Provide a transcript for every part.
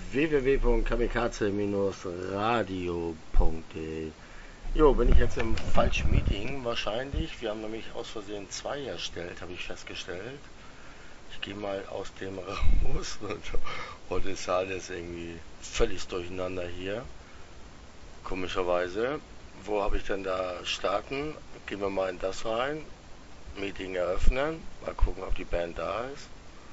www.kamikaze-radio.de. Jo, bin ich jetzt im falschen Meeting wahrscheinlich. Wir haben nämlich aus Versehen zwei erstellt, habe ich festgestellt. Ich gehe mal aus dem raus und heute ist alles irgendwie völlig durcheinander hier. Komischerweise. Wo habe ich denn da starten? Gehen wir mal in das rein. Meeting eröffnen. Mal gucken, ob die Band da ist.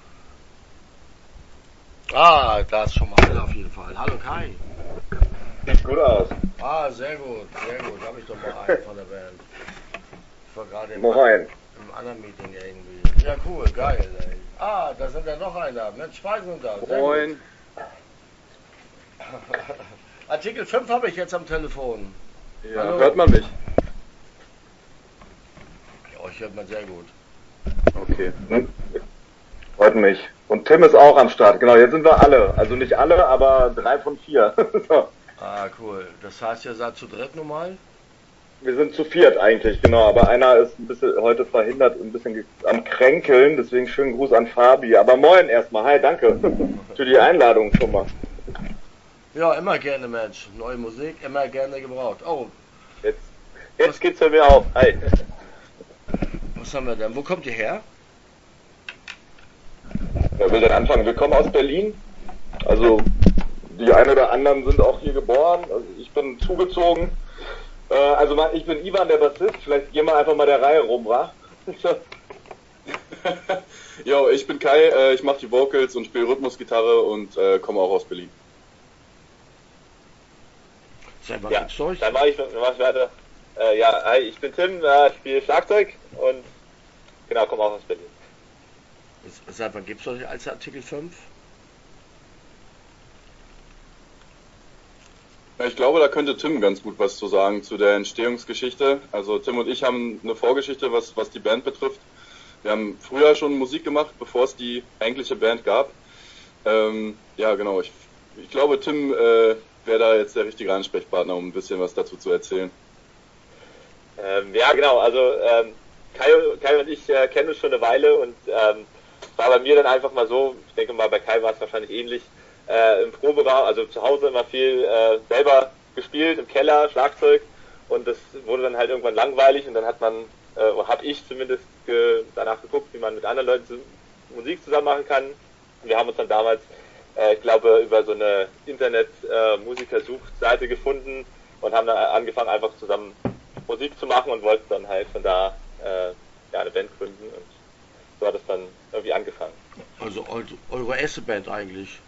Ah, da ist schon mal einer auf jeden Fall. Hallo Kai. Sieht gut aus. Ah, sehr gut, sehr gut. Da habe ich doch mal einen von der Band. Ich war gerade im anderen Meeting irgendwie. Ja, cool, geil, ey. Ah, da sind ja noch einer. Mensch, zwei sind da. Sehr Moin. gut. Artikel 5 habe ich jetzt am Telefon. Ja, hallo. hört man mich? Ja, euch hört man sehr gut. Okay. Freut mich. Und Tim ist auch am Start. Genau, jetzt sind wir alle. Also nicht alle, aber 3 von 4. So. Ah, cool. Das heißt, ihr seid zu dritt normal? Wir sind zu 4 eigentlich, genau. Aber einer ist ein bisschen heute verhindert, ein bisschen am Kränkeln. Deswegen schönen Gruß an Fabi. Aber moin erstmal. Hi, danke für die Einladung schon mal. Ja, immer gerne, Mensch. Neue Musik, immer gerne gebraucht. Oh, Jetzt geht's bei mir auf. Hi. was haben wir denn? Wo kommt ihr her? Wer will denn anfangen? Wir kommen aus Berlin. Also die einen oder anderen sind auch hier geboren. Also ich bin zugezogen. Ich bin Ivan, der Bassist. Vielleicht gehen wir einfach mal der Reihe rum, wa? Jo, ich bin Kai. Ich mache die Vocals und spiele Rhythmusgitarre und komme auch aus Berlin. Selber Ja, gibt's euch? dann mach ich weiter. Hi, ich bin Tim, spiele Schlagzeug und genau, komme auch aus Berlin. Seit wann gibt's euch als Artikel 5? Ja, ich glaube, da könnte Tim ganz gut was zu sagen zu der Entstehungsgeschichte. Also Tim und ich haben eine Vorgeschichte, was die Band betrifft. Wir haben früher schon Musik gemacht, bevor es die eigentliche Band gab. Ja, genau. Ich glaube, Tim wäre da jetzt der richtige Ansprechpartner, um ein bisschen was dazu zu erzählen. Ja, genau. Also Kai und ich kennen uns schon eine Weile und war bei mir dann einfach mal so, ich denke mal, bei Kai war es wahrscheinlich ähnlich, im Proberaum, also zu Hause immer viel selber gespielt, im Keller, Schlagzeug, und das wurde dann halt irgendwann langweilig und dann habe ich zumindest danach geguckt, wie man mit anderen Leuten Musik zusammen machen kann. Wir haben uns dann damals, ich glaube, über so eine Internet-Musikersuchseite gefunden und haben dann angefangen, einfach zusammen Musik zu machen und wollten dann halt von da eine Band gründen, und so hat es dann irgendwie angefangen. Also eure erste Band eigentlich.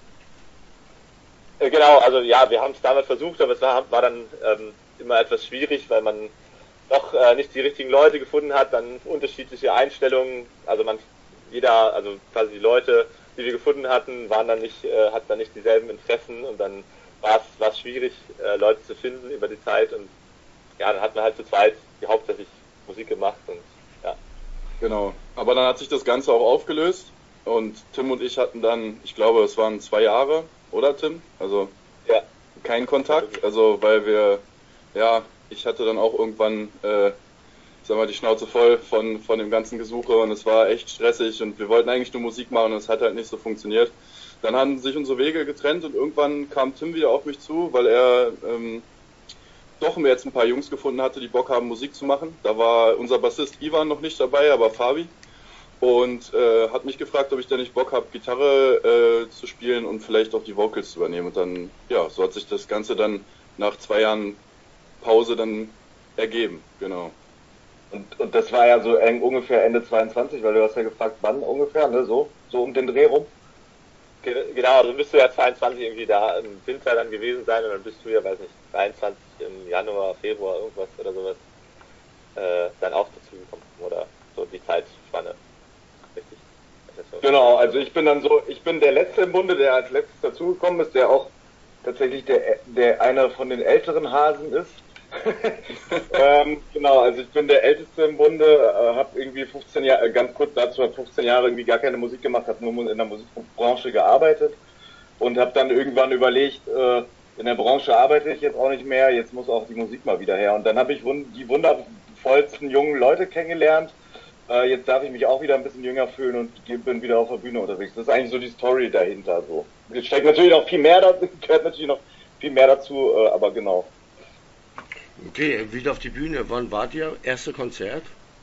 Genau, also ja, wir haben es damals versucht, aber es war dann immer etwas schwierig, weil man noch nicht die richtigen Leute gefunden hat, dann unterschiedliche Einstellungen, also also quasi die Leute, die wir gefunden hatten, hatten dann nicht dieselben Interessen, und dann war es schwierig, Leute zu finden über die Zeit, und ja, dann hatten wir halt zu zweit hauptsächlich Musik gemacht, und ja. Genau. Aber dann hat sich das Ganze auch aufgelöst und Tim und ich hatten dann, ich glaube, es waren 2 Jahre, oder Tim? Also Ja. keinen Kontakt, also weil ich hatte dann auch irgendwann, die Schnauze voll von dem ganzen Gesuche, und es war echt stressig und wir wollten eigentlich nur Musik machen und es hat halt nicht so funktioniert. Dann haben sich unsere Wege getrennt und irgendwann kam Tim wieder auf mich zu, weil er doch jetzt ein paar Jungs gefunden hatte, die Bock haben, Musik zu machen. Da war unser Bassist Ivan noch nicht dabei, aber Fabi. Und hat mich gefragt, ob ich da nicht Bock habe, Gitarre zu spielen und vielleicht auch die Vocals zu übernehmen. Und dann, ja, so hat sich das Ganze dann nach 2 Jahren Pause dann ergeben, genau. Und das war ja so ungefähr Ende 22, weil du hast ja gefragt, wann ungefähr, ne? So um den Dreh rum. Genau, also müsste ja 22 irgendwie da im Winter dann gewesen sein, und dann bist du ja, weiß nicht, 23 im Januar, Februar, irgendwas oder sowas, dann auch dazu gekommen, oder so die Zeitspanne. Richtig? Genau, also ich bin der Letzte im Bunde, der als letztes dazugekommen ist, der auch tatsächlich der einer von den älteren Hasen ist. Genau, also ich bin der Älteste im Bunde, habe irgendwie 15 Jahre, ganz kurz dazu, 15 Jahre irgendwie gar keine Musik gemacht, habe nur in der Musikbranche gearbeitet und habe dann irgendwann überlegt, in der Branche arbeite ich jetzt auch nicht mehr, jetzt muss auch die Musik mal wieder her. Und dann habe ich die wundervollsten jungen Leute kennengelernt, jetzt darf ich mich auch wieder ein bisschen jünger fühlen und bin wieder auf der Bühne unterwegs. Das ist eigentlich so die Story dahinter. So. Es steckt natürlich noch viel mehr, gehört natürlich noch viel mehr dazu, aber genau. Okay, wieder auf die Bühne. Wann wart ihr? Erste Konzert?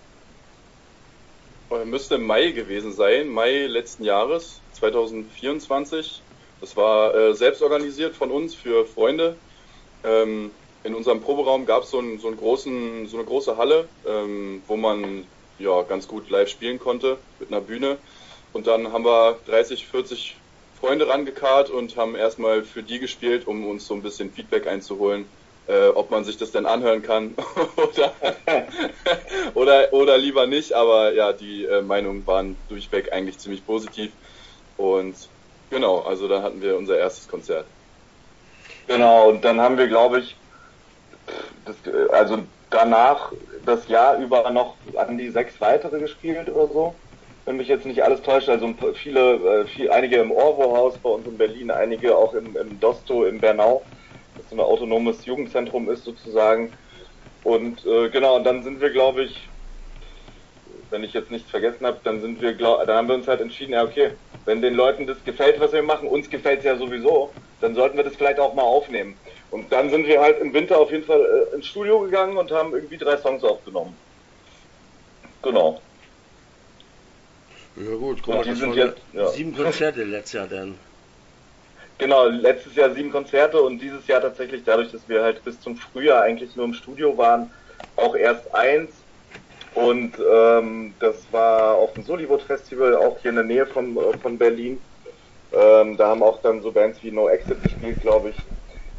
Müsste im Mai gewesen sein, Mai letzten Jahres, 2024. Das war selbst organisiert von uns für Freunde. In unserem Proberaum gab es so eine große Halle, wo man ja ganz gut live spielen konnte mit einer Bühne. Und dann haben wir 30, 40 Freunde rangekarrt und haben erstmal für die gespielt, um uns so ein bisschen Feedback einzuholen, ob man sich das denn anhören kann oder lieber nicht. Aber ja, die Meinungen waren durchweg eigentlich ziemlich positiv. Und genau, also dann hatten wir unser erstes Konzert. Genau, und dann haben wir, glaube ich, also danach das Jahr über noch an die 6 weitere gespielt oder so. Wenn mich jetzt nicht alles täuscht, also einige im Orwo-Haus bei uns in Berlin, einige auch im Dosto in Bernau, das so ein autonomes Jugendzentrum ist sozusagen. Und genau, und dann sind wir, glaube ich, wenn ich jetzt nichts vergessen habe, dann haben wir uns halt entschieden, ja okay, wenn den Leuten das gefällt, was wir machen, uns gefällt es ja sowieso, dann sollten wir das vielleicht auch mal aufnehmen. Und dann sind wir halt im Winter auf jeden Fall ins Studio gegangen und haben irgendwie 3 Songs aufgenommen. Genau. Ja gut, guck mal, Und die das sind waren jetzt, ja. 7 Konzerte letztes Jahr dann. Genau, letztes Jahr 7 Konzerte und dieses Jahr tatsächlich dadurch, dass wir halt bis zum Frühjahr eigentlich nur im Studio waren, auch erst 1. Und das war auf dem Sollywood Festival, auch hier in der Nähe von Berlin. Da haben auch dann so Bands wie No Exit gespielt, glaube ich.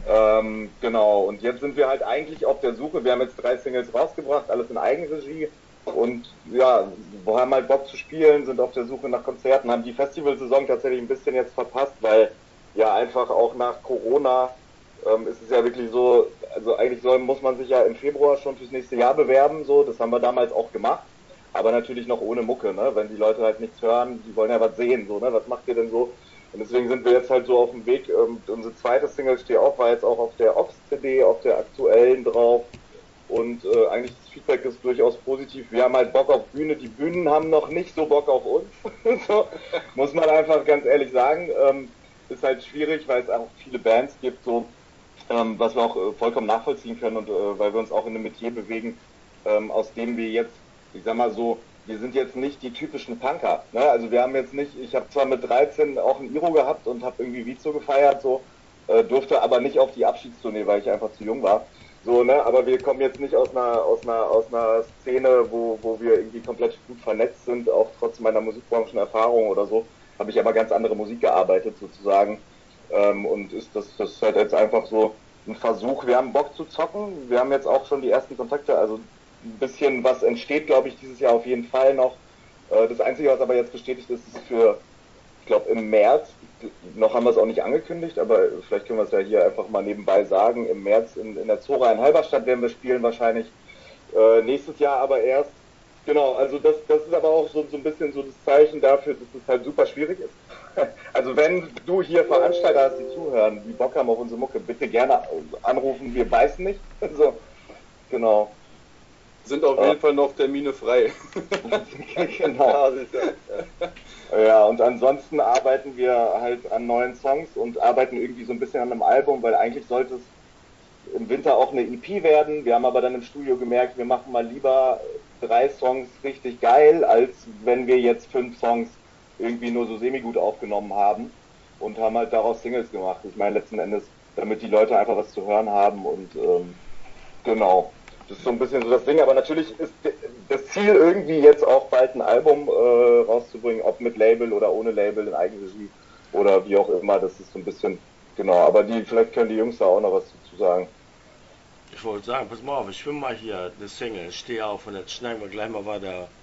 Genau, und jetzt sind wir halt eigentlich auf der Suche. Wir haben jetzt 3 Singles rausgebracht, alles in Eigenregie. Und ja, wir haben halt Bock zu spielen, sind auf der Suche nach Konzerten, haben die Festivalsaison tatsächlich ein bisschen jetzt verpasst, weil ja einfach auch nach Corona ist es ja wirklich so, also eigentlich muss man sich ja im Februar schon fürs nächste Jahr bewerben, so, das haben wir damals auch gemacht, aber natürlich noch ohne Mucke, ne, wenn die Leute halt nichts hören, die wollen ja was sehen, so, ne, was macht ihr denn so? Und deswegen sind wir jetzt halt so auf dem Weg, unsere zweite Single Steh auf war jetzt auch auf der Ops-CD, auf der aktuellen drauf und eigentlich das Feedback ist durchaus positiv. Wir haben halt Bock auf Bühne, die Bühnen haben noch nicht so Bock auf uns, so, muss man einfach ganz ehrlich sagen, ist halt schwierig, weil es auch viele Bands gibt, so, was wir auch vollkommen nachvollziehen können und weil wir uns auch in einem Metier bewegen, aus dem wir jetzt, ich sag mal so, wir sind jetzt nicht die typischen Punker. Ne? Also wir haben jetzt nicht, ich habe zwar mit 13 auch ein Iro gehabt und habe irgendwie Vizo gefeiert, so, durfte aber nicht auf die Abschiedstournee, weil ich einfach zu jung war. So, ne, aber wir kommen jetzt nicht aus einer Szene, wo wir irgendwie komplett gut vernetzt sind, auch trotz meiner Musikbranchenerfahrung oder so, habe ich aber ganz andere Musik gearbeitet sozusagen. Und das ist halt jetzt einfach so ein Versuch. Wir haben Bock zu zocken. Wir haben jetzt auch schon die ersten Kontakte. Also ein bisschen was entsteht, glaube ich, dieses Jahr auf jeden Fall noch. Das Einzige, was aber jetzt bestätigt ist, ist für, ich glaube, im März. Noch haben wir es auch nicht angekündigt, aber vielleicht können wir es ja hier einfach mal nebenbei sagen. Im März in der Zora in Halberstadt werden wir spielen wahrscheinlich. Nächstes Jahr aber erst. Genau, also das ist aber auch so ein bisschen so das Zeichen dafür, dass es halt super schwierig ist. Also wenn du hier Veranstalter hast, die zuhören, die Bock haben auf unsere Mucke, bitte gerne anrufen, wir beißen nicht. So, genau. Sind auf jeden Fall noch Termine frei. Genau. Ja, und ansonsten arbeiten wir halt an neuen Songs und arbeiten irgendwie so ein bisschen an einem Album, weil eigentlich sollte es im Winter auch eine EP werden. Wir haben aber dann im Studio gemerkt, wir machen mal lieber 3 Songs richtig geil, als wenn wir jetzt 5 Songs irgendwie nur so semi-gut aufgenommen haben und haben halt daraus Singles gemacht. Ich meine letzten Endes, damit die Leute einfach was zu hören haben und genau. Das ist so ein bisschen so das Ding, aber natürlich ist das Ziel irgendwie jetzt auch bald ein Album rauszubringen, ob mit Label oder ohne Label in Eigenregie oder wie auch immer, das ist so ein bisschen, genau, aber vielleicht können die Jungs da auch noch was dazu sagen. Ich wollte sagen, pass mal auf, ich will mal hier eine Single, steh auf und jetzt schneiden wir gleich mal weiter